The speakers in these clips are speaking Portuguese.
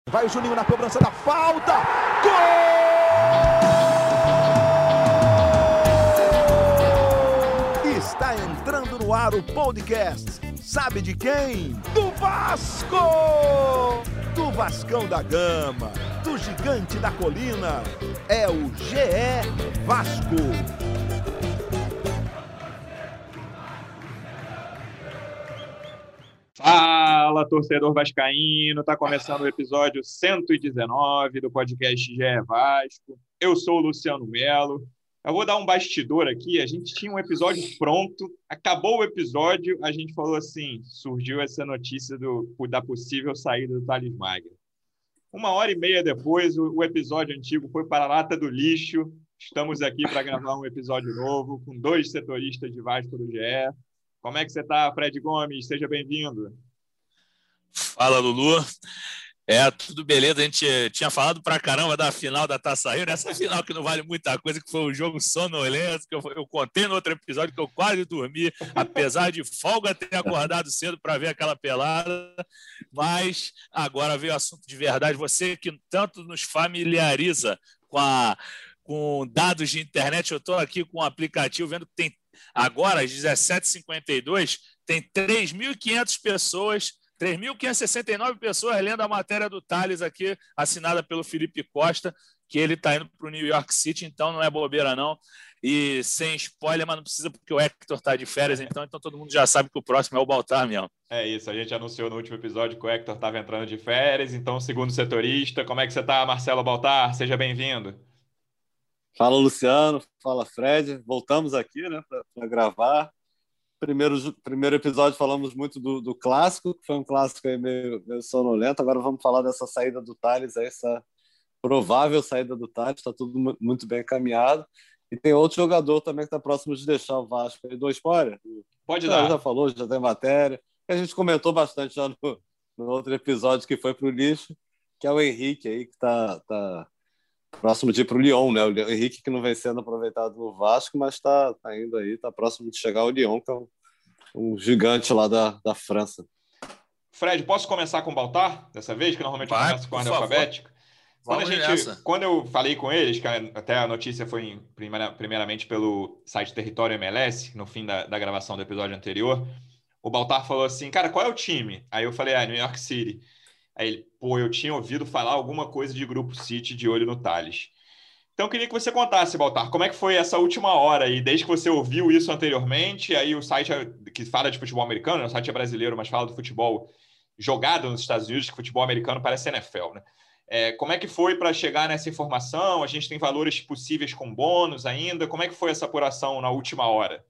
Vai o Juninho na cobrança da falta. Gol! Está entrando no ar o podcast. Sabe de quem? Do Vasco! Do Vascão da Gama, do Gigante da Colina. É o GE Vasco. Fala, torcedor vascaíno, tá começando o episódio 119 do podcast GE Vasco. Eu sou o Luciano Melo. Eu vou dar um bastidor aqui. A gente tinha um episódio pronto, acabou o episódio, a gente falou assim, surgiu essa notícia da possível saída do Thales Magno. 1h30 depois, o episódio antigo foi para a lata do lixo. Estamos aqui para gravar um episódio novo com 2 setoristas de Vasco do GE. Como é que você está, Fred Gomes? Seja bem-vindo. Fala, Lulu. Tudo beleza. A gente tinha falado pra caramba da final da Taça Rio, nessa final que não vale muita coisa, que foi um jogo sonolento, que eu contei no outro episódio que eu quase dormi, apesar de folga ter acordado cedo para ver aquela pelada. Mas agora veio o assunto de verdade. Você que tanto nos familiariza com dados de internet, eu estou aqui com um aplicativo vendo que tem agora, às 17h52, tem 3.500 pessoas, 3.569 pessoas lendo a matéria do Thales aqui, assinada pelo Felipe Costa, que ele está indo para o New York City, então não é bobeira não. E sem spoiler, mas não precisa porque o Hector está de férias, então todo mundo já sabe que o próximo é o Baltar mesmo. É isso, a gente anunciou no último episódio que o Hector estava entrando de férias, então segundo setorista. Como é que você está, Marcelo Baltar? Seja bem-vindo. Fala, Luciano. Fala, Fred. Voltamos aqui, né, para gravar. Primeiro episódio falamos muito do clássico, que foi um clássico aí meio sonolento. Agora vamos falar dessa saída do Thales, essa provável saída do Thales. Está tudo muito bem encaminhado. E tem outro jogador também que está próximo de deixar o Vasco. Aí, dou spoiler? Pode dar. Já falou, já tem matéria. A gente comentou bastante já no outro episódio que foi para o lixo, que é o Henrique aí, que está próximo de ir para o Lyon, né? O Henrique que não vem sendo aproveitado no Vasco, mas está indo aí, está próximo de chegar ao Lyon, que é um gigante lá da França. Fred, posso começar com o Baltar dessa vez? Que normalmente eu começo com a ordem alfabética. Quando eu falei com eles, que até a notícia foi primeiramente pelo site Território MLS, no fim da gravação do episódio anterior, o Baltar falou assim, cara, qual é o time? Aí eu falei, New York City. Aí ele, eu tinha ouvido falar alguma coisa de Grupo City de olho no Thales. Então eu queria que você contasse, Baltar, como é que foi essa última hora aí, desde que você ouviu isso anteriormente, aí o site que fala de futebol americano, o site é brasileiro, mas fala do futebol jogado nos Estados Unidos, que futebol americano parece NFL, né? Como é que foi para chegar nessa informação? A gente tem valores possíveis com bônus ainda? Como é que foi essa apuração na última hora?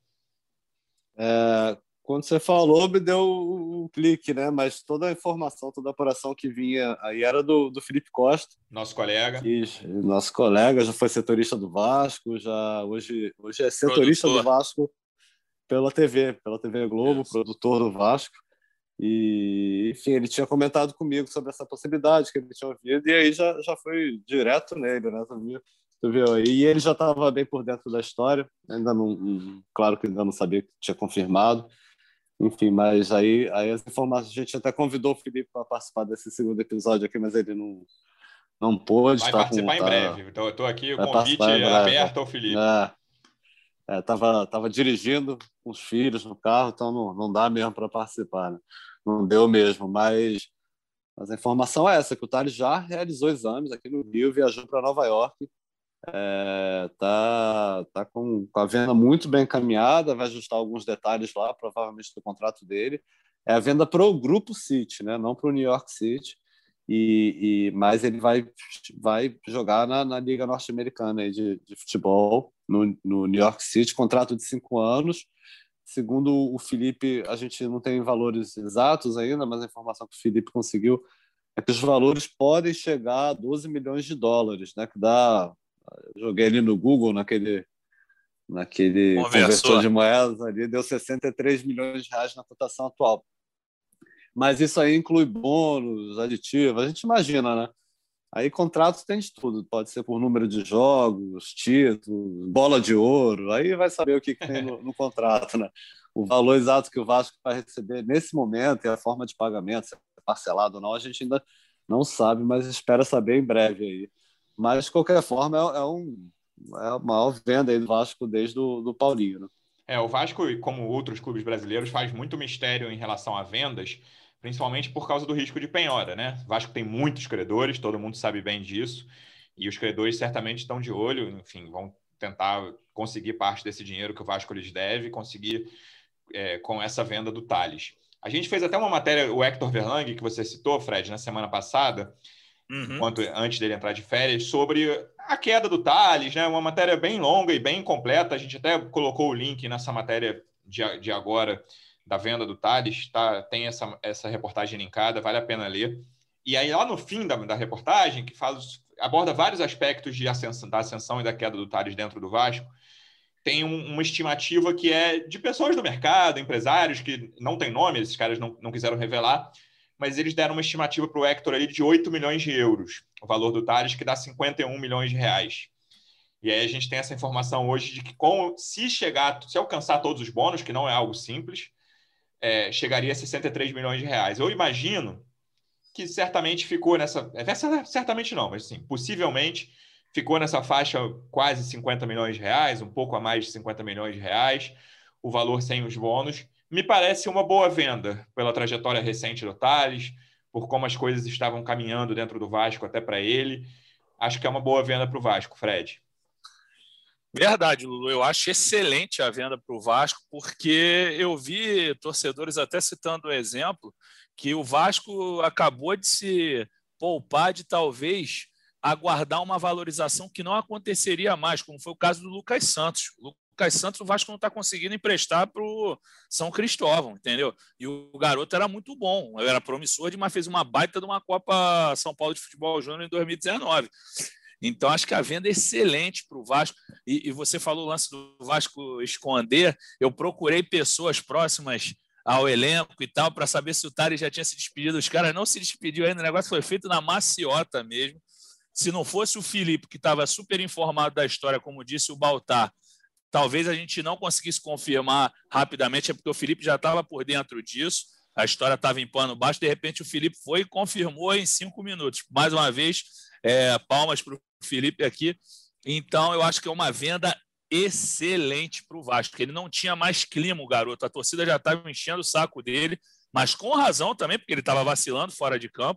Quando você falou, me deu um clique, né? Mas toda a informação, toda a apuração que vinha aí era do Felipe Costa. Nosso colega. Nosso colega, já foi setorista do Vasco, hoje é setorista do Vasco pela TV Globo, produtor do Vasco. E, enfim, ele tinha comentado comigo sobre essa possibilidade que ele tinha ouvido, e aí já foi direto nele, né? Tu viu aí? E ele já estava bem por dentro da história, claro que ainda não sabia que tinha confirmado. Enfim, mas aí as informações, a gente até convidou o Felipe para participar desse segundo episódio aqui, mas ele não pôde. Vai participar em breve. Então, eu estou aqui, o convite aberto ao Felipe. Tava dirigindo com os filhos no carro, então não dá mesmo para participar, né? Não deu mesmo, mas a informação é essa, que o Thales já realizou exames aqui no Rio, viajou para Nova York, tá com a venda muito bem encaminhada, vai ajustar alguns detalhes lá, provavelmente do contrato dele. É a venda para o Grupo City, né? Não para o New York City, mas ele vai jogar na Liga Norte-Americana aí de futebol, no New York City, contrato de 5 anos. Segundo o Felipe, a gente não tem valores exatos ainda, mas a informação que o Felipe conseguiu é que os valores podem chegar a 12 milhões de dólares, né? Que dá... Joguei ali no Google, naquele conversor de moedas ali, deu 63 milhões de reais na cotação atual. Mas isso aí inclui bônus, aditivos, a gente imagina, né? Aí contratos tem de tudo, pode ser por número de jogos, títulos, bola de ouro, aí vai saber o que tem no contrato, né? O valor exato que o Vasco vai receber nesse momento e a forma de pagamento, se é parcelado ou não, a gente ainda não sabe, mas espera saber em breve aí. Mas, de qualquer forma, é a maior venda aí do Vasco desde do Paulinho, né? O Vasco, como outros clubes brasileiros, faz muito mistério em relação a vendas, principalmente por causa do risco de penhora, né? O Vasco tem muitos credores, todo mundo sabe bem disso, e os credores certamente estão de olho, enfim, vão tentar conseguir parte desse dinheiro que o Vasco lhes deve, conseguir com essa venda do Tales. A gente fez até uma matéria, o Hector Verlang, que você citou, Fred, na semana passada, antes dele entrar de férias, sobre a queda do Tales, né? Uma matéria bem longa e bem completa. A gente até colocou o link nessa matéria de agora da venda do Tales, tá? Tem essa reportagem linkada, vale a pena ler. E aí, lá no fim da reportagem, que aborda vários aspectos da ascensão e da queda do Tales dentro do Vasco, tem uma estimativa que é de pessoas do mercado, empresários que não tem nome, esses caras não quiseram revelar, mas eles deram uma estimativa para o Hector ali de 8 milhões de euros, o valor do Tales, que dá 51 milhões de reais. E aí a gente tem essa informação hoje de que se alcançar todos os bônus, que não é algo simples, chegaria a 63 milhões de reais. Eu imagino que certamente ficou certamente não, mas sim, possivelmente ficou nessa faixa quase 50 milhões de reais, um pouco a mais de 50 milhões de reais, o valor sem os bônus. Me parece uma boa venda pela trajetória recente do Tales, por como as coisas estavam caminhando dentro do Vasco até para ele. Acho que é uma boa venda para o Vasco, Fred. Verdade, Lulu. Eu acho excelente a venda para o Vasco, porque eu vi torcedores até citando o exemplo que o Vasco acabou de se poupar de talvez aguardar uma valorização que não aconteceria mais, como foi o caso do Lucas Santos. O Lucas Santos, o Vasco não está conseguindo emprestar para o São Cristóvão, entendeu? E o garoto era muito bom, era promissor, mas fez uma baita de uma Copa São Paulo de Futebol Júnior em 2019. Então, acho que a venda é excelente para o Vasco. E você falou o lance do Vasco esconder. Eu procurei pessoas próximas ao elenco e tal, para saber se o Tales já tinha se despedido. Os caras não se despediu ainda, o negócio foi feito na maciota mesmo. Se não fosse o Felipe, que estava super informado da história, como disse o Baltar, talvez a gente não conseguisse confirmar rapidamente, é porque o Felipe já estava por dentro disso, a história estava em pano baixo, de repente o Felipe foi e confirmou em 5 minutos. Mais uma vez, palmas para o Felipe aqui. Então, eu acho que é uma venda excelente para o Vasco. Ele não tinha mais clima, o garoto. A torcida já estava enchendo o saco dele, mas com razão também, porque ele estava vacilando fora de campo.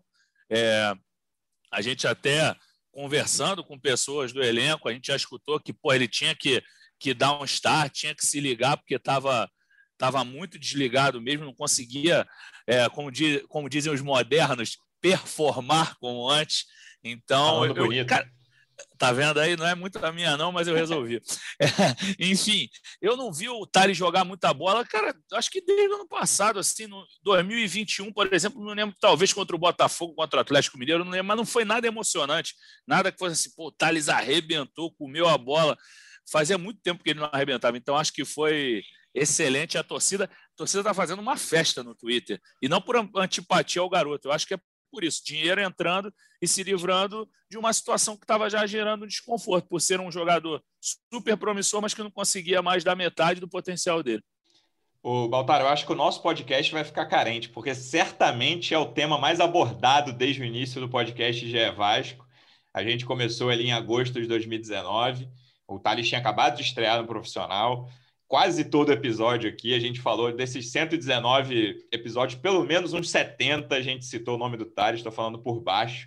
A gente até conversando com pessoas do elenco, a gente já escutou que ele tinha que dar um start, tinha que se ligar, porque estava muito desligado mesmo, não conseguia, como dizem os modernos, performar como antes. Então, cara, tá vendo aí? Não é muito a minha não, mas eu resolvi. Enfim, eu não vi o Tales jogar muita bola, cara, acho que desde o ano passado, assim, no 2021, por exemplo, não lembro, talvez contra o Botafogo, contra o Atlético Mineiro, não lembro, mas não foi nada emocionante, nada que fosse assim, o Tales arrebentou, comeu a bola, fazia muito tempo que ele não arrebentava, então acho que foi excelente. A torcida está fazendo uma festa no Twitter, e não por antipatia ao garoto, eu acho que é por isso, dinheiro entrando e se livrando de uma situação que estava já gerando desconforto, por ser um jogador super promissor, mas que não conseguia mais da metade do potencial dele. Ô, Baltar, eu acho que o nosso podcast vai ficar carente, porque certamente é o tema mais abordado desde o início do podcast GE Vasco. A gente começou ali em agosto de 2019, o Tales tinha acabado de estrear no profissional. Quase todo episódio aqui, a gente falou desses 119 episódios, pelo menos uns 70 a gente citou o nome do Tales, estou falando por baixo.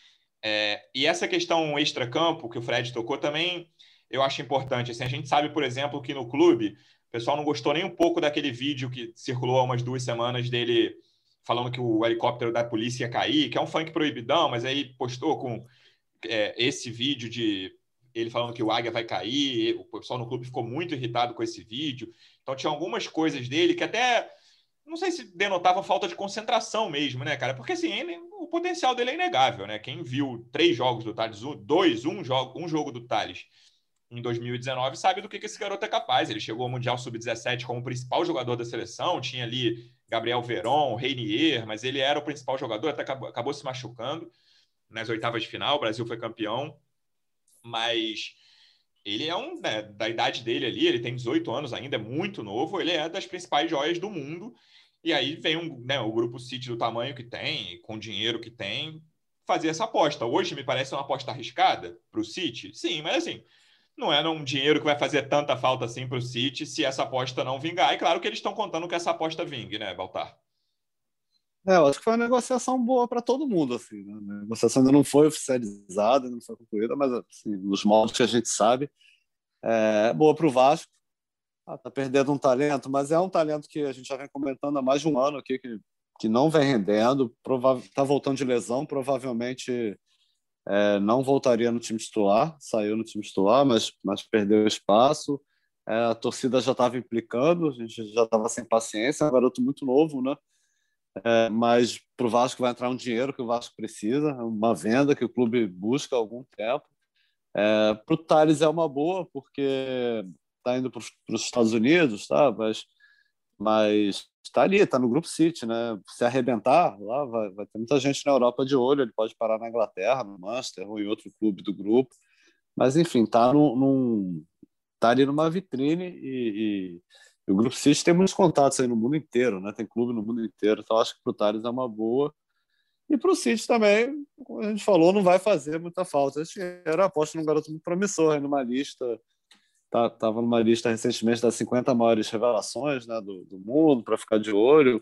E essa questão extracampo que o Fred tocou também, eu acho importante. Assim, a gente sabe, por exemplo, que no clube, o pessoal não gostou nem um pouco daquele vídeo que circulou há umas 2 semanas dele falando que o helicóptero da polícia ia cair, que é um funk proibidão, mas aí postou com esse vídeo de ele falando que o Águia vai cair, o pessoal no clube ficou muito irritado com esse vídeo. Então tinha algumas coisas dele que até, não sei se denotava falta de concentração mesmo, né, cara? Porque assim, o potencial dele é inegável, né? Quem viu 3 jogos do Tales, um jogo do Tales em 2019, sabe do que esse garoto é capaz. Ele chegou ao Mundial Sub-17 como principal jogador da seleção, tinha ali Gabriel Veron, Reinier, mas ele era o principal jogador, até acabou se machucando nas oitavas de final, o Brasil foi campeão. Mas ele é da idade dele ali, ele tem 18 anos ainda, é muito novo, ele é das principais joias do mundo. E aí vem o Grupo City do tamanho que tem, com o dinheiro que tem, fazer essa aposta. Hoje me parece uma aposta arriscada para o City, sim, mas assim, não é um dinheiro que vai fazer tanta falta assim para o City se essa aposta não vingar. E claro que eles estão contando que essa aposta vingue, né, Baltar? Eu acho que foi uma negociação boa para todo mundo, assim, né? A negociação ainda não foi oficializada, ainda não foi concluída, mas assim, nos moldes que a gente sabe, é boa para o Vasco. Tá perdendo um talento, mas é um talento que a gente já vem comentando há mais de um ano aqui, que não vem rendendo, está voltando de lesão, provavelmente não voltaria no time titular, saiu no time titular, mas perdeu espaço. A torcida já estava implicando, a gente já estava sem paciência, é um garoto muito novo, né? Mas para o Vasco vai entrar um dinheiro que o Vasco precisa, uma venda que o clube busca há algum tempo. Para o Tales é uma boa, porque está indo para os Estados Unidos, tá? Mas está ali, está no Grupo City, né? Se arrebentar, lá vai ter muita gente na Europa de olho, ele pode parar na Inglaterra, no Manchester ou em outro clube do grupo. Mas, enfim, está ali numa vitrine e o Grupo City tem muitos contatos aí no mundo inteiro, né? Tem clube no mundo inteiro, então acho que para o Tales é uma boa. E para o City também, como a gente falou, não vai fazer muita falta. Esse dinheiro aposta num garoto muito promissor, aí numa lista, estava numa lista recentemente das 50 maiores revelações, né, do mundo, para ficar de olho.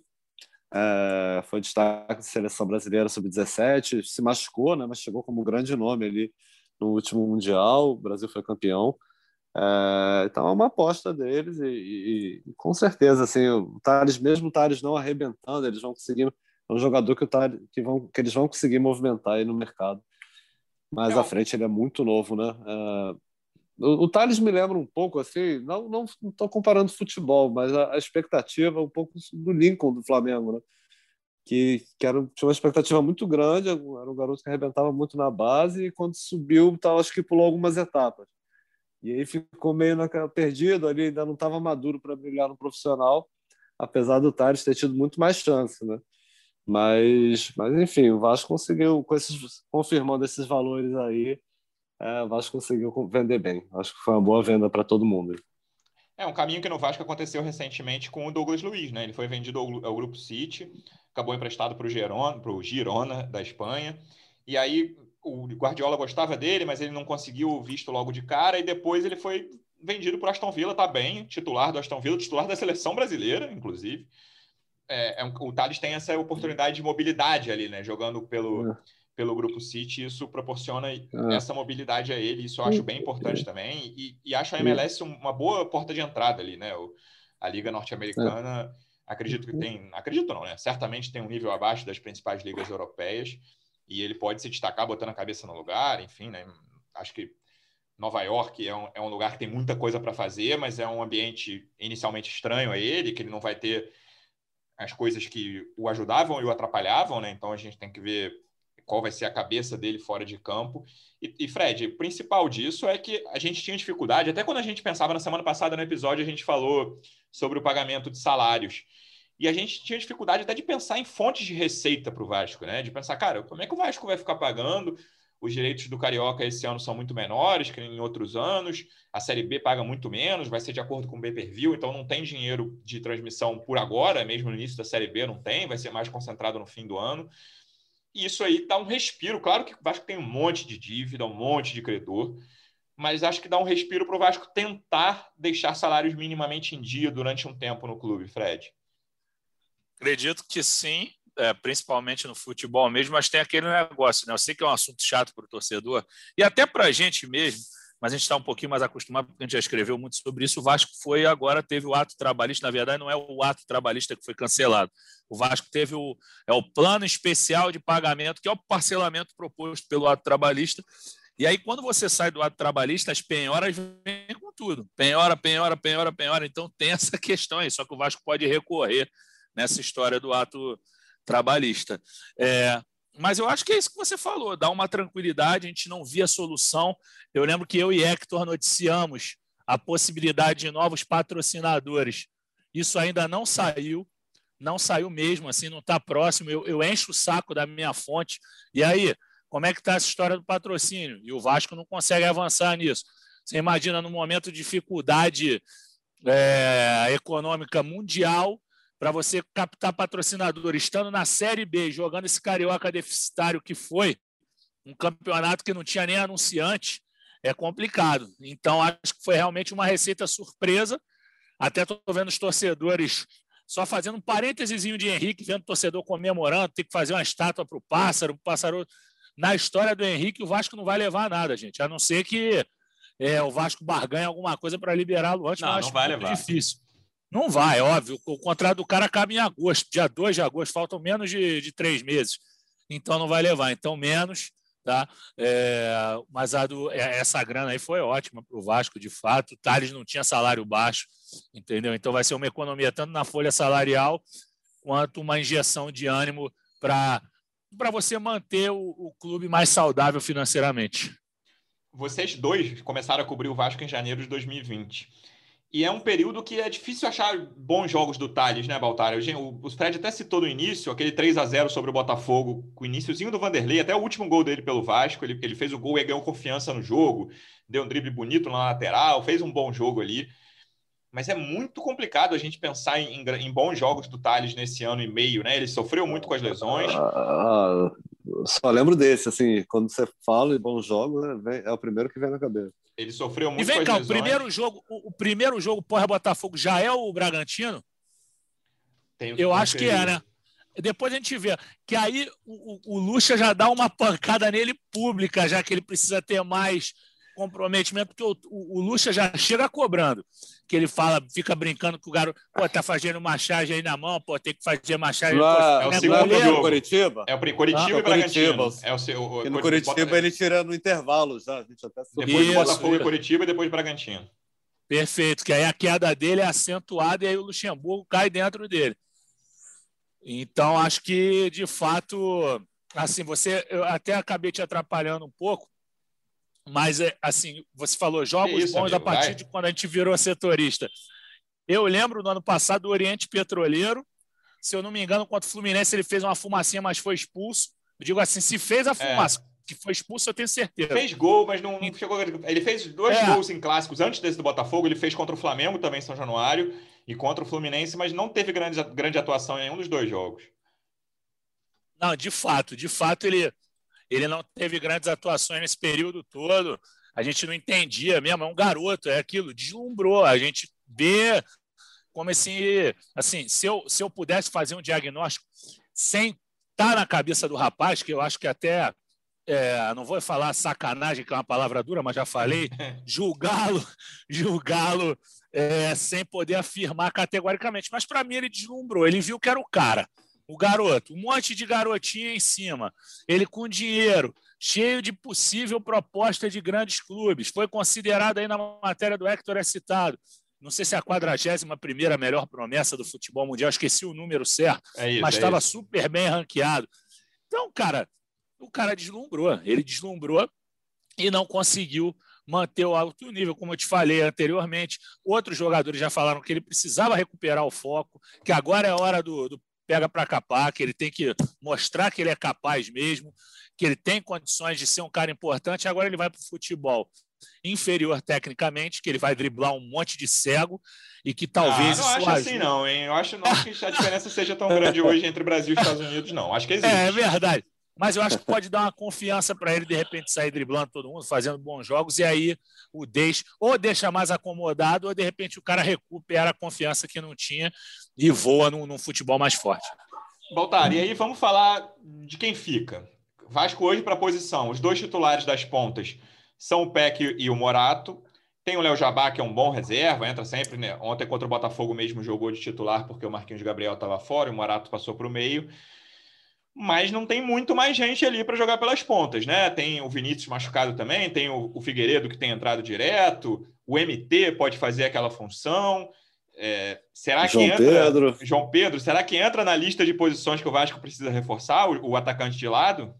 Foi destaque de seleção brasileira sub-17, se machucou, né, mas chegou como grande nome ali no último Mundial, o Brasil foi campeão. Então é uma aposta deles e com certeza assim, mesmo o Tales não arrebentando, eles vão conseguir. É um jogador que eles vão conseguir movimentar aí no mercado. Mas à frente ele é muito novo, né? O Tales me lembra um pouco, assim, não estou comparando futebol, mas a expectativa um pouco do Lincoln do Flamengo, né? Que tinha uma expectativa muito grande, era um garoto que arrebentava muito na base e quando subiu, acho que pulou algumas etapas. E aí ficou meio perdido ali, ainda não estava maduro para brilhar no profissional, apesar do Tales ter tido muito mais chance, né? Mas enfim, o Vasco conseguiu, confirmando esses valores aí, o Vasco conseguiu vender bem. Acho que foi uma boa venda para todo mundo. Um caminho que no Vasco aconteceu recentemente com o Douglas Luiz, né? Ele foi vendido ao Grupo City, acabou emprestado para o Girona da Espanha, e aí o Guardiola gostava dele, mas ele não conseguiu o visto logo de cara, e depois ele foi vendido para o Aston Villa, tá bem, titular do Aston Villa, titular da seleção brasileira, inclusive. O Tales tem essa oportunidade de mobilidade ali, né? Jogando pelo Grupo City, isso proporciona essa mobilidade a ele, isso eu acho bem importante também, e acho a MLS uma boa porta de entrada ali, né? A Liga Norte-Americana, acredito não, né? Certamente tem um nível abaixo das principais ligas europeias, e ele pode se destacar botando a cabeça no lugar, enfim, né? Acho que Nova York é um lugar que tem muita coisa para fazer, mas é um ambiente inicialmente estranho a ele, que ele não vai ter as coisas que o ajudavam e o atrapalhavam, né? Então a gente tem que ver qual vai ser a cabeça dele fora de campo. E Fred, o principal disso é que a gente tinha dificuldade, até quando a gente pensava na semana passada no episódio, a gente falou sobre o pagamento de salários. E a gente tinha dificuldade até de pensar em fontes de receita para o Vasco, né? De pensar, cara, como é que o Vasco vai ficar pagando? Os direitos do Carioca esse ano são muito menores que em outros anos. A Série B paga muito menos, vai ser de acordo com o pay-per-view, então não tem dinheiro de transmissão por agora, mesmo no início da Série B não tem, vai ser mais concentrado no fim do ano. E isso aí dá um respiro. Claro que o Vasco tem um monte de dívida, um monte de credor, mas acho que dá um respiro para o Vasco tentar deixar salários minimamente em dia durante um tempo no clube, Fred. Acredito que sim, principalmente no futebol mesmo, mas tem aquele negócio, né? Eu sei que é um assunto chato para o torcedor e até para a gente mesmo, mas a gente está um pouquinho mais acostumado, porque a gente já escreveu muito sobre isso. O Vasco teve o ato trabalhista, na verdade não é o ato trabalhista que foi cancelado. O Vasco teve o plano especial de pagamento, que é o parcelamento proposto pelo ato trabalhista. E aí, quando você sai do ato trabalhista, as penhoras vêm com tudo. Penhora. Então tem essa questão aí, só que o Vasco pode recorrer nessa história do ato trabalhista. Mas eu acho que é isso que você falou, dá uma tranquilidade, a gente não via solução. Eu lembro que eu e Hector noticiamos a possibilidade de novos patrocinadores. Isso ainda não saiu mesmo, assim, não está próximo. Eu encho o saco da minha fonte. E aí, como é que está essa história do patrocínio? E o Vasco não consegue avançar nisso. Você imagina, num momento de dificuldade econômica mundial, para você captar patrocinador, estando na Série B, jogando esse Carioca deficitário que foi, um campeonato que não tinha nem anunciante, é complicado. Então, acho que foi realmente uma receita surpresa. Até estou vendo os torcedores, só fazendo um parêntesezinho de Henrique, vendo o torcedor comemorando, tem que fazer uma estátua para o Pássaro. Na história do Henrique, o Vasco não vai levar nada, gente, a não ser que o Vasco barganhe alguma coisa para liberá-lo antes, mas acho vai muito levar. difícil. Não vai, óbvio. O contrato do cara acaba em agosto, dia 2 de agosto, faltam menos de 3 meses. Então não vai levar, então menos. Tá? Mas essa grana aí foi ótima para o Vasco, de fato. O Tales não tinha salário baixo, entendeu? Então vai ser uma economia tanto na folha salarial quanto uma injeção de ânimo para você manter o clube mais saudável financeiramente. Vocês dois começaram a cobrir o Vasco em janeiro de 2020. E é um período que é difícil achar bons jogos do Tales, né, Baltar? O Fred até citou no início, aquele 3-0 sobre o Botafogo, com o iniciozinho do Vanderlei, até o último gol dele pelo Vasco, ele fez o gol e ganhou confiança no jogo, deu um drible bonito na lateral, fez um bom jogo ali. Mas é muito complicado a gente pensar em bons jogos do Tales nesse ano e meio, né? Ele sofreu muito com as lesões. Só lembro desse, assim, quando você fala em bons jogos, é o primeiro que vem na cabeça. Ele sofreu muito com as lesões. O primeiro jogo pós-Botafogo já é o Bragantino? Eu acho que é, né? Depois a gente vê. Que aí o Lucha já dá uma pancada nele pública, já que ele precisa ter mais comprometimento, porque o Lucha já chega cobrando. Que ele fica brincando com o garoto, tá fazendo machagem aí na mão, tem que fazer machagem. É o segundo jogo. Curitiba? É o Curitiba e Bragantino. E no Curitiba ele tira no intervalo já. A gente até depois do Botafogo e Curitiba e depois Bragantino. Perfeito, que aí a queda dele é acentuada e aí o Luxemburgo cai dentro dele. Então, acho que, de fato, assim, eu até acabei te atrapalhando um pouco, mas, assim, você falou jogos bons amigo, a partir de quando a gente virou setorista. Eu lembro, no ano passado, do Oriente Petroleiro, se eu não me engano, contra o Fluminense, ele fez uma fumacinha, mas foi expulso. Eu digo assim, se fez a fumaça, que foi expulso, eu tenho certeza. Fez gol, mas não chegou... Ele fez 2 gols em clássicos antes desse do Botafogo, ele fez contra o Flamengo, também em São Januário, e contra o Fluminense, mas não teve grande atuação em nenhum dos 2 jogos. Não, de fato, ele não teve grandes atuações nesse período todo, a gente não entendia mesmo, é um garoto, é aquilo, deslumbrou, a gente vê como assim, se eu pudesse fazer um diagnóstico sem estar na cabeça do rapaz, que eu acho que até, não vou falar sacanagem, que é uma palavra dura, mas já falei, julgá-lo sem poder afirmar categoricamente, mas para mim ele deslumbrou, ele viu que era o cara. O garoto, um monte de garotinha em cima, ele com dinheiro, cheio de possível proposta de grandes clubes, foi considerado aí na matéria do Hector, citado, não sei se é a 41ª melhor promessa do futebol mundial, esqueci o número certo, mas estava super bem ranqueado. Então, cara, o cara deslumbrou, ele deslumbrou e não conseguiu manter o alto nível, como eu te falei anteriormente. Outros jogadores já falaram que ele precisava recuperar o foco, que agora é a hora do pega para capar, que ele tem que mostrar que ele é capaz mesmo, que ele tem condições de ser um cara importante. Agora ele vai para o futebol inferior tecnicamente, que ele vai driblar um monte de cego e que talvez não acho assim não, hein? Eu acho não que a diferença seja tão grande hoje entre o Brasil e os Estados Unidos, não. Acho que existe. É verdade. Mas eu acho que pode dar uma confiança para ele, de repente, sair driblando todo mundo, fazendo bons jogos, e aí deixa mais acomodado, ou de repente o cara recupera a confiança que não tinha e voa num futebol mais forte. Baltar, e aí vamos falar de quem fica. Vasco hoje para a posição. Os 2 titulares das pontas são o Peck e o Morato. Tem o Léo Jabá, que é um bom reserva, entra sempre, né? Ontem contra o Botafogo mesmo jogou de titular porque o Marquinhos Gabriel estava fora, o Morato passou para o meio. Mas não tem muito mais gente ali para jogar pelas pontas, né? Tem o Vinícius machucado também, tem o Figueiredo que tem entrado direto, o MT pode fazer aquela função. Será que João Pedro, será que entra na lista de posições que o Vasco precisa reforçar, o atacante de lado?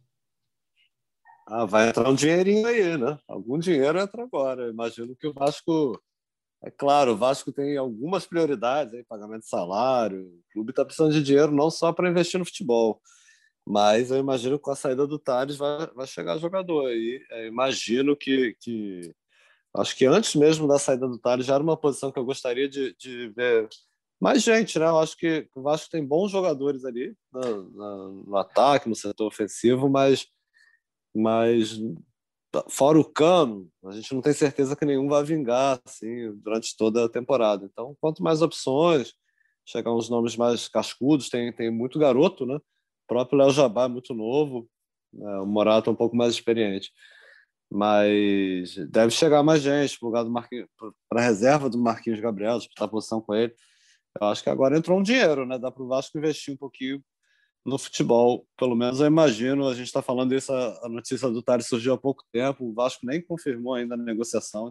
Vai entrar um dinheirinho aí, né? Algum dinheiro entra agora. Eu imagino que o Vasco... É claro, o Vasco tem algumas prioridades, aí, pagamento de salário, o clube está precisando de dinheiro não só para investir no futebol, mas eu imagino que com a saída do Tales vai chegar jogador aí. Eu imagino que acho que antes mesmo da saída do Tales já era uma posição que eu gostaria de ver mais gente, né? Eu acho que o Vasco tem bons jogadores ali no ataque, no setor ofensivo, mas mas fora o Cano, a gente não tem certeza que nenhum vai vingar assim, durante toda a temporada. Então, quanto mais opções, chegar uns nomes mais cascudos, tem muito garoto, né? O próprio Léo Jabá é muito novo, né? O Morato é um pouco mais experiente. Mas deve chegar mais gente para a reserva do Marquinhos Gabriel, disputar a posição com ele. Eu acho que agora entrou um dinheiro, né? Dá para o Vasco investir um pouquinho no futebol. Pelo menos eu imagino, a gente está falando isso, a notícia do Tales surgiu há pouco tempo, o Vasco nem confirmou ainda a negociação,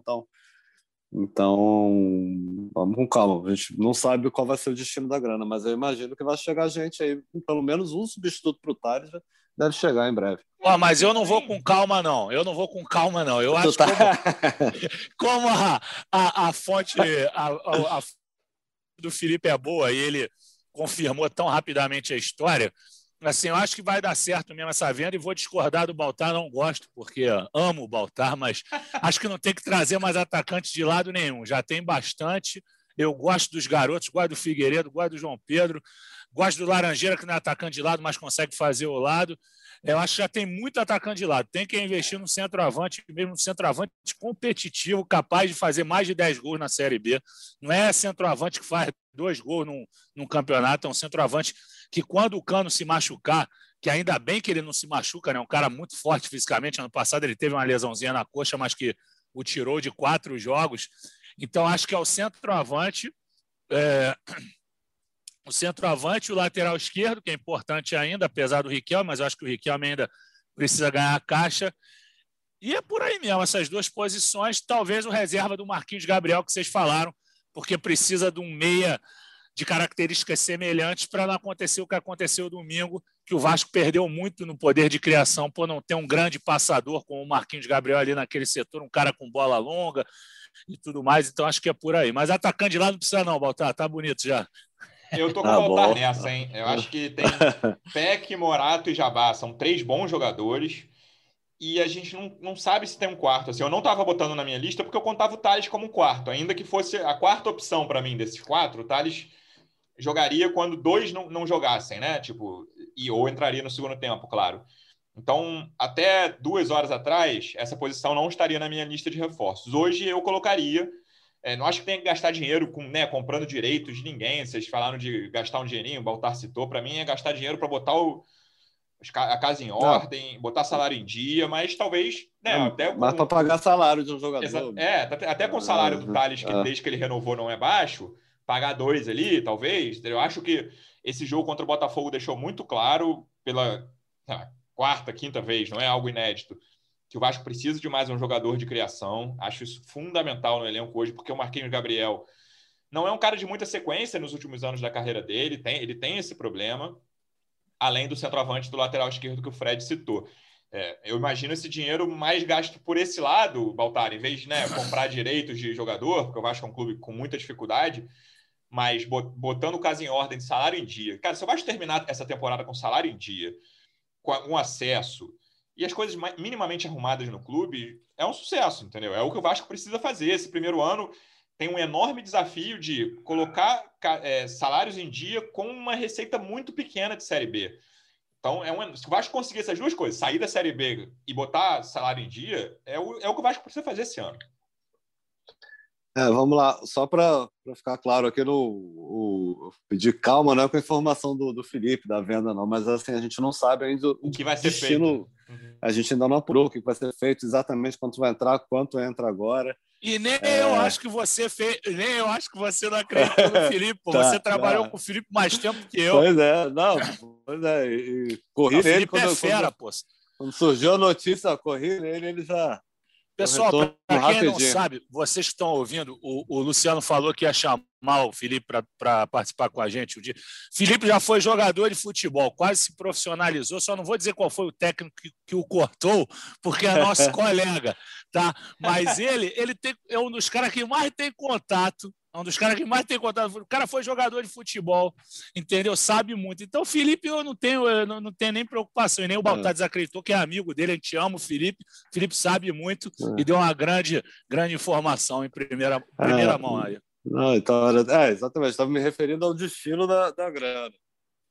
então vamos com calma. A gente não sabe qual vai ser o destino da grana, mas eu imagino que vai chegar gente aí, pelo menos um substituto para o Tales deve chegar em breve. Mas eu não vou com calma, não. Eu acho que como a fonte do Felipe é boa e ele confirmou tão rapidamente a história, assim, eu acho que vai dar certo mesmo essa venda e vou discordar do Baltar, não gosto, porque amo o Baltar, mas acho que não tem que trazer mais atacantes de lado nenhum. Já tem bastante. Eu gosto dos garotos, gosto do Figueiredo, gosto do João Pedro, gosto do Laranjeira, que não é atacante de lado, mas consegue fazer o lado. Eu acho que já tem muito atacante de lado. Tem que investir no centroavante, mesmo no centroavante competitivo, capaz de fazer mais de 10 gols na Série B. Não é centroavante que faz 2 gols num campeonato, é um centroavante que, quando o Cano se machucar, que ainda bem que ele não se machuca, né? Um cara muito forte fisicamente. Ano passado ele teve uma lesãozinha na coxa, mas que o tirou de 4 jogos. Então, acho que é o centroavante, o lateral esquerdo, que é importante ainda, apesar do Riquelme, mas eu acho que o Riquelme ainda precisa ganhar a caixa. E é por aí mesmo, essas 2 posições, talvez o reserva do Marquinhos Gabriel, que vocês falaram, porque precisa de um meia de características semelhantes para não acontecer o que aconteceu domingo, que o Vasco perdeu muito no poder de criação por não ter um grande passador como o Marquinhos Gabriel ali naquele setor, um cara com bola longa e tudo mais. Então acho que é por aí. Mas atacante de lá não precisa não, Baltar, tá bonito já. Eu tô com o Baltar nessa, hein? Eu acho que tem Peck, Morato e Jabá, são 3 bons jogadores. E a gente não sabe se tem um quarto. Assim, eu não estava botando na minha lista porque eu contava o Tales como um quarto. Ainda que fosse a quarta opção para mim desses 4, o Tales jogaria quando 2 não jogassem, né? Tipo, ou entraria no segundo tempo, claro. Então, até 2 horas atrás, essa posição não estaria na minha lista de reforços. Hoje eu colocaria. Não acho que tem que gastar dinheiro comprando direitos de ninguém. Vocês falaram de gastar um dinheirinho, o Baltar citou. Para mim é gastar dinheiro para botar a casa em ordem, botar salário em dia, mas talvez... Mas para pagar salário de um jogador. Até com o salário do Tales, que desde que ele renovou não é baixo, pagar 2 ali, talvez. Eu acho que esse jogo contra o Botafogo deixou muito claro, pela 4ª, 5ª vez, não é algo inédito, que o Vasco precisa de mais um jogador de criação. Acho isso fundamental no elenco hoje, porque o Marquinhos Gabriel não é um cara de muita sequência nos últimos anos da carreira dele, ele tem esse problema, além do centroavante do lateral esquerdo que o Fred citou. Eu imagino esse dinheiro mais gasto por esse lado, Baltar, em vez de comprar direitos de jogador, porque o Vasco é um clube com muita dificuldade, mas botando o caso em ordem de salário em dia. Cara, se o Vasco terminar essa temporada com salário em dia, com um acesso e as coisas minimamente arrumadas no clube, é um sucesso, entendeu? É o que o Vasco precisa fazer. Esse primeiro ano tem um enorme desafio de colocar salários em dia com uma receita muito pequena de Série B. Então, se o Vasco conseguir essas 2 coisas, sair da Série B e botar salário em dia, é o que o Vasco precisa fazer esse ano. Vamos lá, só para ficar claro aqui, pedir calma, não é com a informação do Felipe, da venda, não, mas assim, a gente não sabe ainda o que vai ser feito. A gente ainda não apurou o que vai ser feito, exatamente quanto vai entrar, quanto entra agora. E nem eu acho que você fez, nem eu acho que você não acreditou no Felipe. Você trabalhou com o Felipe mais tempo que eu. Pois é. E corri nele quando surgiu a notícia, corri nele, ele já. Pessoal, para quem não sabe, vocês que estão ouvindo, o Luciano falou que ia chamar o Felipe para participar com a gente um dia. Felipe já foi jogador de futebol, quase se profissionalizou, só não vou dizer qual foi o técnico que o cortou, porque é nosso colega, tá? Mas ele é um dos caras que mais tem contato. O cara foi jogador de futebol, entendeu? Sabe muito. Então, o Felipe, eu não tenho nem preocupação. E nem o Baltar desacreditou, que é amigo dele. A gente ama o Felipe. O Felipe sabe muito e deu uma grande informação em primeira mão aí. Não, então, exatamente. Estava me referindo ao destino da grana.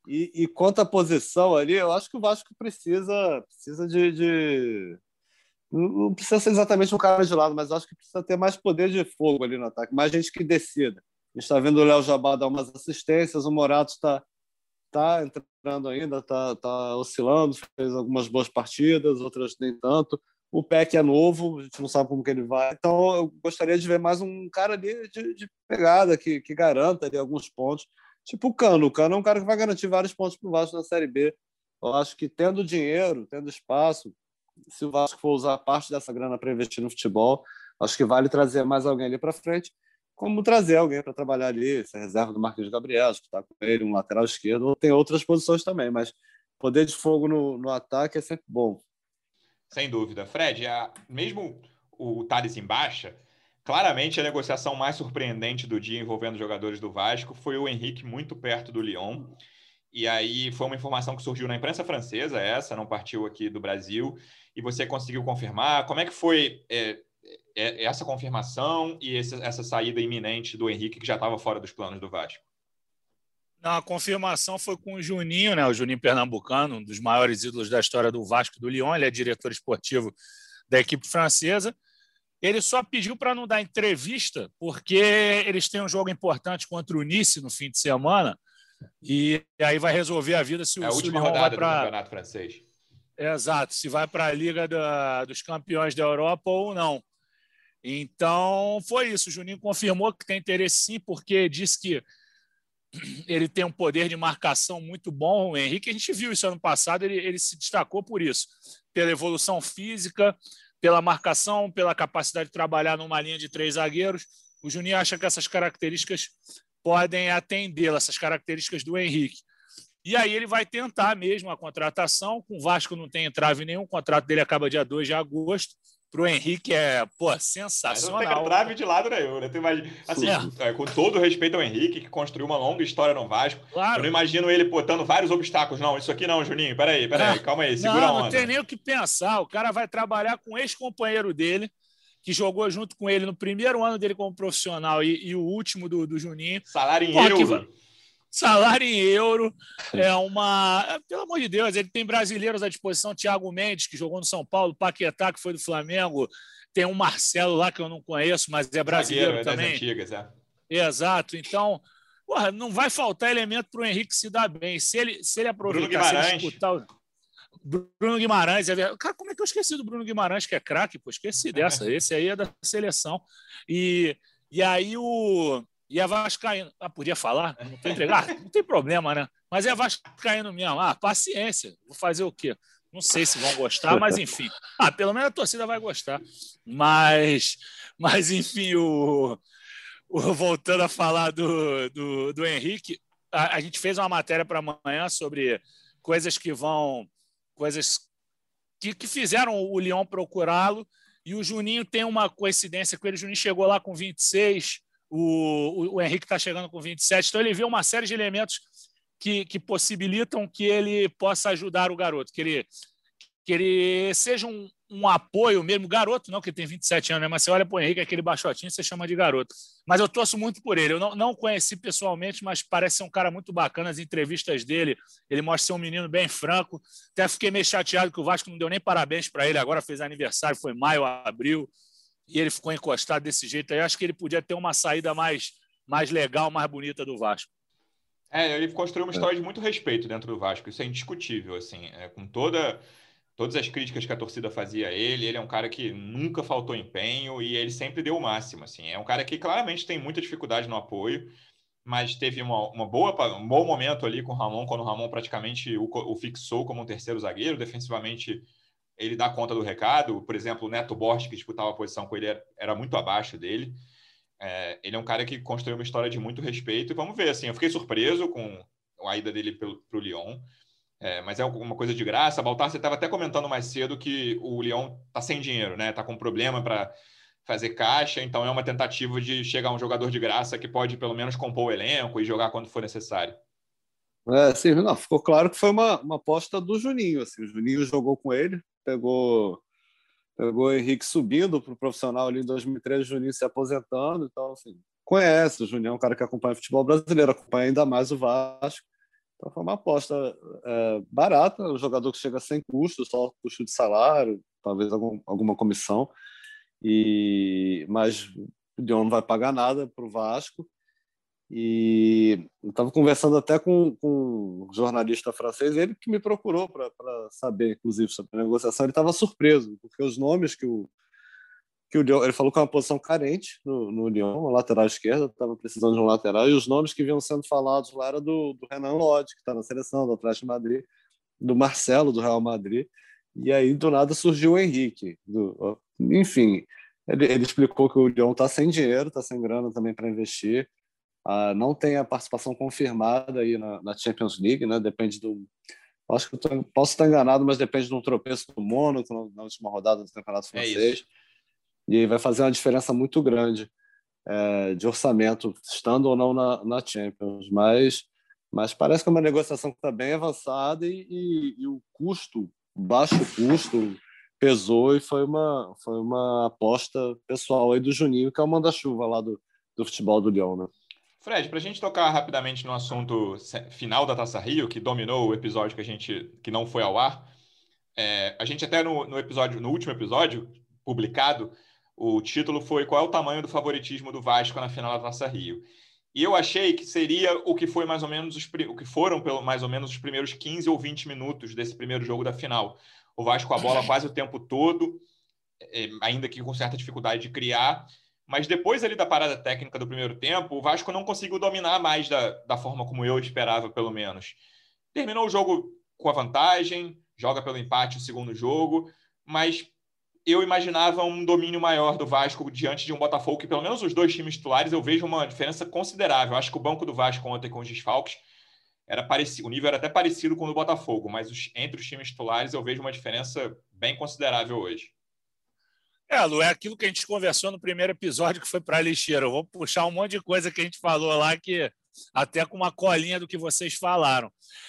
E quanto à posição ali, eu acho que o Vasco precisa de... Não precisa ser exatamente um cara de lado, mas acho que precisa ter mais poder de fogo ali no ataque, mais gente que decida. A gente está vendo o Léo Jabá dar umas assistências, o Morato está entrando ainda, está oscilando, fez algumas boas partidas, outras nem tanto. O Peck é novo, a gente não sabe como que ele vai. Então, eu gostaria de ver mais um cara ali de pegada, que garanta ali alguns pontos. Tipo o Cano. O Cano é um cara que vai garantir vários pontos para o Vasco na Série B. Eu acho que tendo dinheiro, tendo espaço, se o Vasco for usar parte dessa grana para investir no futebol, acho que vale trazer mais alguém ali para frente, como trazer alguém para trabalhar ali, essa reserva do Marquinhos Gabriel, que está com ele, um lateral esquerdo, ou tem outras posições também, mas poder de fogo no ataque é sempre bom. Sem dúvida. Fred, mesmo o Thales em baixa, claramente a negociação mais surpreendente do dia envolvendo jogadores do Vasco foi o Henrique muito perto do Lyon. E aí foi uma informação que surgiu na imprensa francesa, não partiu aqui do Brasil, e você conseguiu confirmar. Como é que foi essa confirmação e essa saída iminente do Henrique, que já estava fora dos planos do Vasco? Não, a confirmação foi com o Juninho, né? O Juninho Pernambucano, um dos maiores ídolos da história do Vasco e do Lyon. Ele é diretor esportivo da equipe francesa. Ele só pediu para não dar entrevista, porque eles têm um jogo importante contra o Nice no fim de semana, e aí vai resolver a vida se o a última Lyon rodada vai para do Campeonato Francês. Exato, se vai para a Liga dos Campeões da Europa ou não. Então, foi isso. O Juninho confirmou que tem interesse sim, porque disse que ele tem um poder de marcação muito bom. O Henrique, a gente viu isso ano passado, ele se destacou por isso, pela evolução física, pela marcação, pela capacidade de trabalhar numa linha de 3 zagueiros. O Juninho acha que essas características podem atendê-lo, essas características do Henrique. E aí ele vai tentar mesmo a contratação. Com o Vasco não tem entrave nenhum, o contrato dele acaba dia 2 de agosto. Para o Henrique sensacional. Não pega trave de lado nenhum, né? Assim, com todo o respeito ao Henrique, que construiu uma longa história no Vasco, claro. Eu não imagino ele botando vários obstáculos. Não, isso aqui não, Juninho, peraí, calma aí, segura a onda. Não tem nem o que pensar. O cara vai trabalhar com o ex-companheiro dele, que jogou junto com ele no primeiro ano dele como profissional e o último do Juninho. Salário em euro. Salário em euro pelo amor de Deus, ele tem brasileiros à disposição, Thiago Mendes, que jogou no São Paulo, Paquetá, que foi do Flamengo, tem um Marcelo lá que eu não conheço, mas é brasileiro também. Das antigas, Exato, então não vai faltar elemento para o Henrique se dar bem, se ele aproveitar, se ele escutar o Bruno Guimarães, cara, como é que eu esqueci do Bruno Guimarães, que é craque? Pô, esqueci dessa, esse aí é da seleção, e aí E é vascaíno. Podia falar? Não tem não tem problema, né? Mas é vascaíno mesmo. Paciência. Vou fazer o quê? Não sei se vão gostar, mas enfim. Pelo menos a torcida vai gostar. Mas enfim, voltando a falar do Henrique, a gente fez uma matéria para amanhã sobre coisas que fizeram o Lyon procurá-lo, e o Juninho tem uma coincidência com ele. O Juninho chegou lá com 26, o Henrique está chegando com 27, então ele vê uma série de elementos que possibilitam que ele possa ajudar o garoto, que ele seja um apoio mesmo, garoto não, que tem 27 anos, né? Mas você olha para o Henrique, aquele baixotinho, você chama de garoto. Mas eu torço muito por ele, eu não conheci pessoalmente, mas parece ser um cara muito bacana. As entrevistas dele, ele mostra ser um menino bem franco. Até fiquei meio chateado que o Vasco não deu nem parabéns para ele, agora fez aniversário, foi maio, abril, e ele ficou encostado desse jeito aí. Acho que ele podia ter uma saída mais legal, mais bonita do Vasco. Ele construiu uma história de muito respeito dentro do Vasco, isso é indiscutível, assim, com todas as críticas que a torcida fazia a ele é um cara que nunca faltou empenho e ele sempre deu o máximo, assim. É um cara que claramente tem muita dificuldade no apoio, mas teve um bom momento ali com o Ramon, quando o Ramon praticamente o fixou como um terceiro zagueiro. Defensivamente, ele dá conta do recado. Por exemplo, o Neto Borges, que disputava a posição com ele, era muito abaixo dele. Ele é um cara que construiu uma história de muito respeito, e vamos ver, assim, eu fiquei surpreso com a ida dele para o Lyon, mas é uma coisa de graça. Baltar, você estava até comentando mais cedo que o Lyon está sem dinheiro, né? Está com problema para fazer caixa, então é uma tentativa de chegar um jogador de graça que pode pelo menos compor o elenco e jogar quando for necessário. Sim, não, ficou claro que foi uma aposta do Juninho, assim. O Juninho jogou com ele, pegou o Henrique subindo para o profissional ali em 2013, o Juninho se aposentando. Então, assim, conhece o Juninho, é um cara que acompanha o futebol brasileiro, acompanha ainda mais o Vasco. Então foi uma aposta barata, o jogador que chega sem custo, só custo de salário, talvez alguma comissão, mas o Lyon não vai pagar nada para o Vasco. E eu estava conversando até com um jornalista francês, ele que me procurou para saber, inclusive, sobre a negociação. Ele estava surpreso, porque os nomes que o Lyon, ele falou que é uma posição carente no Lyon, na lateral esquerda, estava precisando de um lateral, e os nomes que vinham sendo falados lá era do Renan Lodge, que está na seleção, do Atlético de Madrid, do Marcelo, do Real Madrid, e aí do nada surgiu o Henrique. Enfim, ele explicou que o Lyon está sem dinheiro, está sem grana também para investir, não tem a participação confirmada aí na Champions League, né? Depende do... Acho que posso estar enganado, mas depende de um tropeço do Mônaco na última rodada do Campeonato Francês. E vai fazer uma diferença muito grande de orçamento, estando ou não na Champions. Mas parece que é uma negociação que está bem avançada e o custo, baixo custo, pesou, e foi uma aposta pessoal aí do Juninho, que é o manda-chuva lá do futebol do Lyon, né? Fred, para a gente tocar rapidamente no assunto final da Taça Rio, que dominou o episódio que não foi ao ar, a gente até no último episódio publicado, o título foi "Qual é o tamanho do favoritismo do Vasco na final da Taça Rio?". E eu achei que seria o que foi mais ou menos mais ou menos os primeiros 15 ou 20 minutos desse primeiro jogo da final. O Vasco com a bola quase o tempo todo, ainda que com certa dificuldade de criar. Mas depois ali da parada técnica do primeiro tempo, o Vasco não conseguiu dominar mais da forma como eu esperava, pelo menos. Terminou o jogo com a vantagem, joga pelo empate o segundo jogo, mas eu imaginava um domínio maior do Vasco diante de um Botafogo, que pelo menos os dois times titulares eu vejo uma diferença considerável. Acho que o banco do Vasco ontem com os desfalques era parecido, o nível era até parecido com o do Botafogo, mas entre os times titulares eu vejo uma diferença bem considerável hoje. Lu, é aquilo que a gente conversou no primeiro episódio, que foi para a lixeira. Eu vou puxar um monte de coisa que a gente falou lá, que até com uma colinha do que vocês falaram.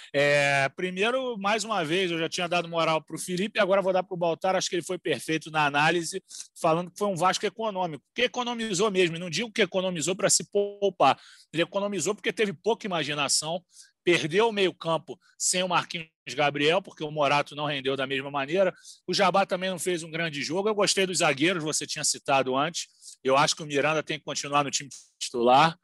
Primeiro, mais uma vez, eu já tinha dado moral para o Felipe, agora vou dar para o Baltar. Acho que ele foi perfeito na análise, falando que foi um Vasco econômico, que economizou mesmo. Não digo que economizou para se poupar, ele economizou porque teve pouca imaginação, perdeu o meio-campo sem o Marquinhos Gabriel, porque o Morato não rendeu da mesma maneira. O Jabá também não fez um grande jogo. Eu gostei dos zagueiros, você tinha citado antes. Eu acho que o Miranda tem que continuar no time titular,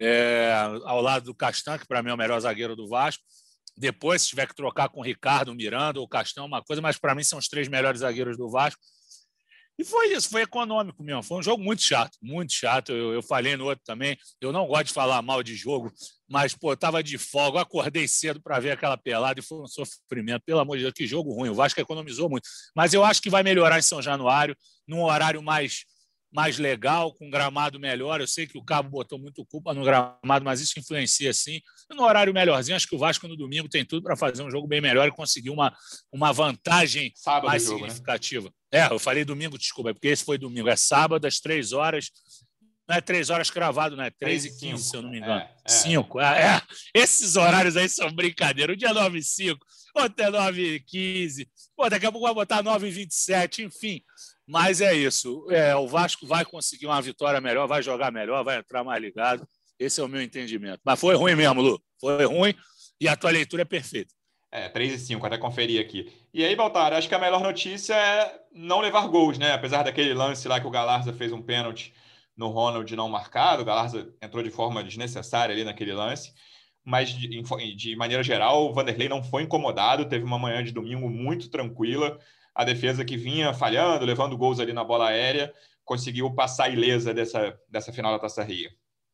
ao lado do Castan, que para mim é o melhor zagueiro do Vasco. Depois, se tiver que trocar com o Ricardo, o Miranda ou o Castan, uma coisa, mas para mim são os 3 melhores zagueiros do Vasco. E foi isso, foi econômico mesmo. Foi um jogo muito chato, muito chato. Eu falei no outro também. Eu não gosto de falar mal de jogo, mas, estava de folga. Eu acordei cedo para ver aquela pelada e foi um sofrimento. Pelo amor de Deus, que jogo ruim. O Vasco economizou muito. Mas eu acho que vai melhorar em São Januário, num horário mais legal, com gramado melhor. Eu sei que o Cabo botou muito culpa no gramado, mas isso influencia sim. E no horário melhorzinho, acho que o Vasco no domingo tem tudo para fazer um jogo bem melhor e conseguir uma vantagem sábado mais jogo, significativa. Né? Eu falei domingo, desculpa, porque esse foi domingo. É sábado, às 3 horas. Não é 3 horas cravado, não é 3h15, se eu não me engano. 5. Esses horários aí são brincadeira. O dia 9h05, outro é 9h15. Daqui a pouco vai botar 9h27, enfim. Mas é isso. O Vasco vai conseguir uma vitória melhor, vai jogar melhor, vai entrar mais ligado. Esse é o meu entendimento. Mas foi ruim mesmo, Lu. Foi ruim e a tua leitura é perfeita. 3h05, até conferir aqui. E aí, Baltar, acho que a melhor notícia é não levar gols, né? Apesar daquele lance lá que o Galarza fez um pênalti no Ronald não marcado, o Galarza entrou de forma desnecessária ali naquele lance, mas de maneira geral o Vanderlei não foi incomodado, teve uma manhã de domingo muito tranquila, a defesa que vinha falhando, levando gols ali na bola aérea, conseguiu passar ilesa dessa final da Taça Rio.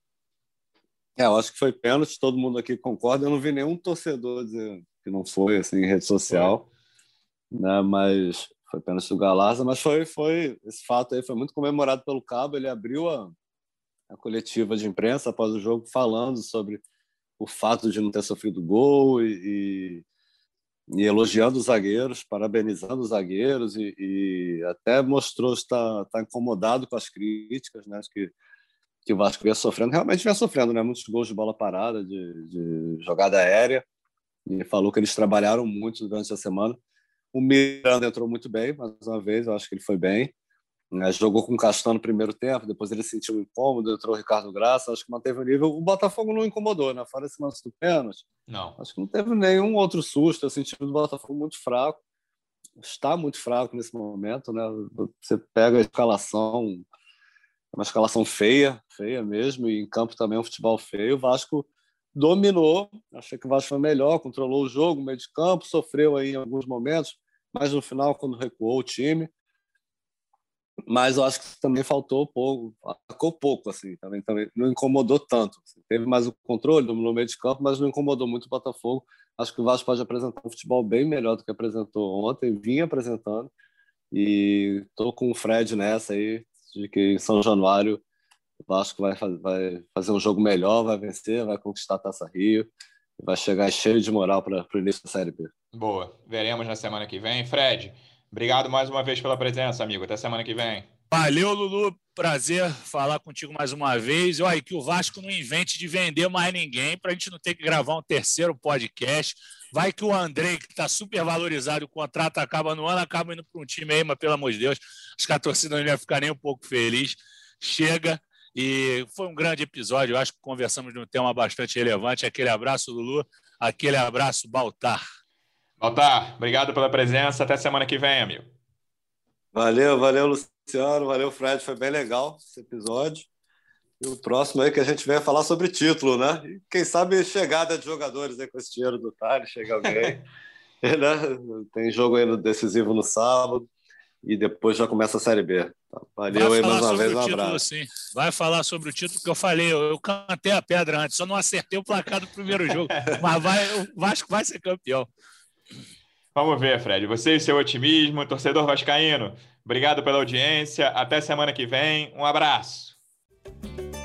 Eu acho que foi pênalti, todo mundo aqui concorda, eu não vi nenhum torcedor dizer que não foi, assim, em rede social, né? Mas foi pênalti do Galarza, mas foi esse fato aí foi muito comemorado pelo Cabo. Ele abriu a coletiva de imprensa após o jogo falando sobre o fato de não ter sofrido gol e elogiando os zagueiros, parabenizando os zagueiros e até mostrou estar incomodado com as críticas, né, que o Vasco vinha sofrendo. Realmente vinha sofrendo, né? Muitos gols de bola parada, de jogada aérea, e falou que eles trabalharam muito durante a semana. O Miranda entrou muito bem, mais uma vez, eu acho que ele foi bem. Jogou com o Castan no primeiro tempo, depois ele sentiu um incômodo, entrou o Ricardo Graça, acho que manteve o nível. O Botafogo não incomodou, né? Fora esse lance do pênalti. Não. Acho que não teve nenhum outro susto. Assim, o time do Botafogo muito fraco. Está muito fraco nesse momento, né? Você pega a escalação, uma escalação feia mesmo, e em campo também um futebol feio. O Vasco dominou, achei que o Vasco foi melhor, controlou o jogo, meio de campo, sofreu aí em alguns momentos, mas no final, quando recuou o time. Mas eu acho que também faltou pouco, assim, também não incomodou tanto. Assim. Teve mais o controle no meio de campo, mas não incomodou muito o Botafogo. Acho que o Vasco pode apresentar um futebol bem melhor do que apresentou ontem, vinha apresentando, e estou com o Fred nessa aí, de que em São Januário o Vasco vai fazer um jogo melhor, vai vencer, vai conquistar a Taça Rio, vai chegar cheio de moral para o início da Série B. Boa, veremos na semana que vem. Fred, obrigado mais uma vez pela presença, amigo. Até semana que vem. Valeu, Lulu. Prazer falar contigo mais uma vez. E olha, que o Vasco não invente de vender mais ninguém para a gente não ter que gravar um terceiro podcast. Vai que o Andrei, que está super valorizado, o contrato acaba no ano, acaba indo para um time aí, mas pelo amor de Deus, acho que a torcida não ia ficar nem um pouco feliz. Chega. E foi um grande episódio. Eu acho que conversamos de um tema bastante relevante. Aquele abraço, Lulu. Aquele abraço, Baltar. Baltar, obrigado pela presença. Até semana que vem, amigo. Valeu, Luciano. Valeu, Fred. Foi bem legal esse episódio. E o próximo aí que a gente vem falar sobre título, né? E quem sabe chegada de jogadores aí com esse dinheiro do Thales, chega alguém. Né? Tem jogo aí decisivo no sábado. E depois já começa a Série B. Valeu aí mais uma vez, um abraço. Sim. Vai falar sobre o título, que eu falei, eu cantei a pedra antes, só não acertei o placar do primeiro jogo, mas o Vasco vai ser campeão. Vamos ver, Fred. Você e seu otimismo, torcedor vascaíno. Obrigado pela audiência. Até semana que vem. Um abraço.